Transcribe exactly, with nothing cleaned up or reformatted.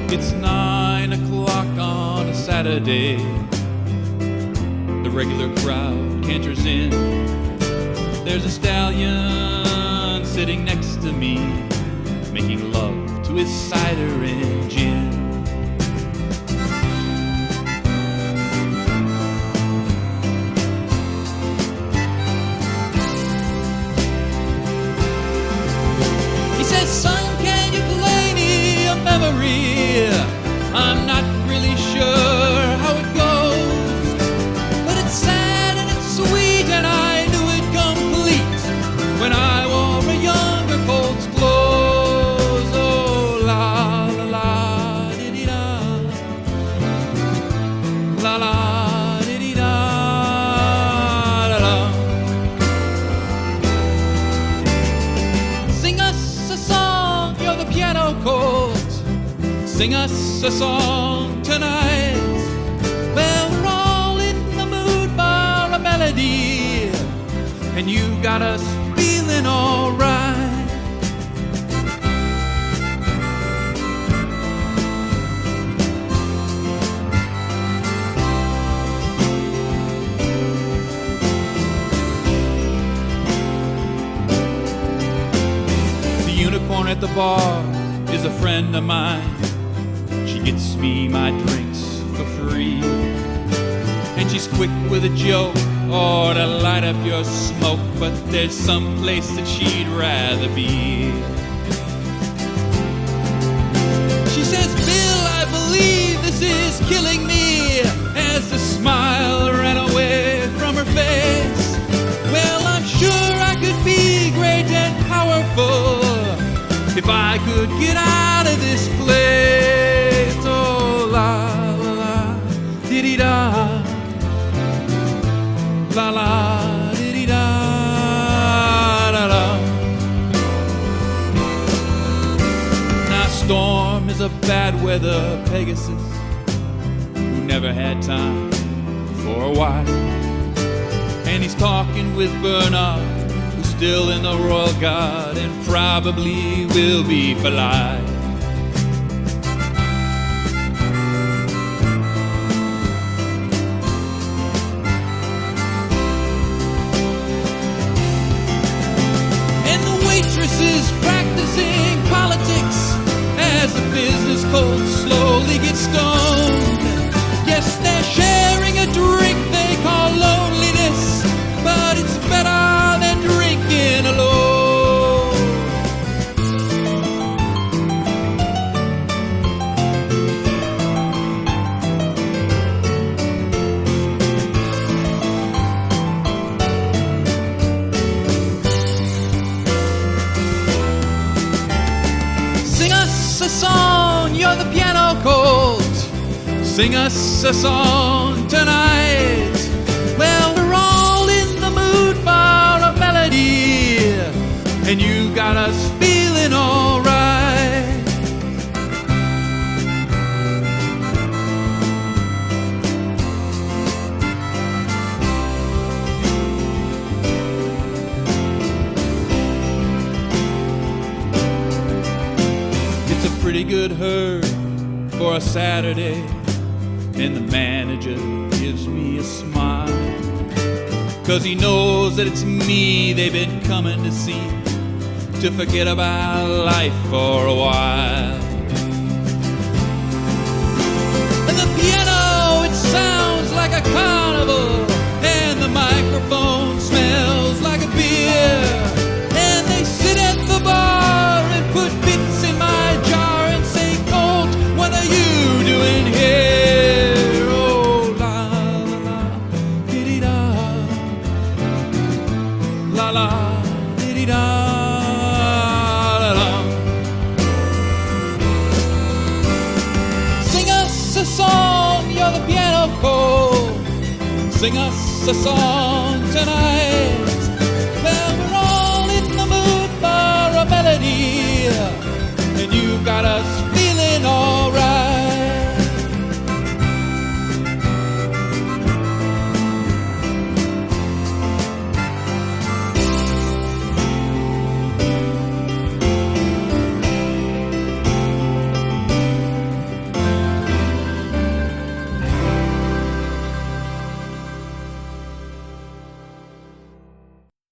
It's nine o'clock on a Saturday. The regular crowd canters in. There's a stallion sitting next to me, making love to his cider and gin. He says, son, can you play me a memory? I'm not really sure how it goes, but it's sad and it's sweet, and I knew it complete when I wore a younger Colt's clothes. Oh, la la la diddy da, la la diddy da da da. Sing us a song, you're the piano Colt. Sing us a song tonight. Well, we're all in the mood for a melody, and you got us feeling all right. The unicorn at the bar is a friend of mine. She gets me my drinks for free, and she's quick with a joke or to light up your smoke, but there's some place that she'd rather be. She says, Bill, I believe this is killing me, as the smile ran away from her face. Well, I'm sure I could be great and powerful if I could get out of this place. Oh, la la la diddy da, la la diddy da da da. Now Storm is a bad weather Pegasus who never had time for a wife, and he's talking with Bernard, who's still in the Royal Guard and probably will be for life. Is practicing politics as the business Colt slowly gets stoned. Yes, they're sharing a drink they call loneliness, but it's better than drinking alone. A song, you're the piano Colt. Sing us a song tonight. Well, we're all in the mood for a melody, and you got us feeling all right. Pretty good herd for a Saturday, and the manager gives me a smile, 'cause he knows that it's me they've been coming to see, to forget about life for a while. And the piano, it sounds like a carnival, and the microphone smells like a beer, and they sit at the bar and put bits in my jar. What are you doing here? Oh, la la la diddy da, la la diddy da da da. Sing us a song, you're the piano Colt. Sing us a song tonight.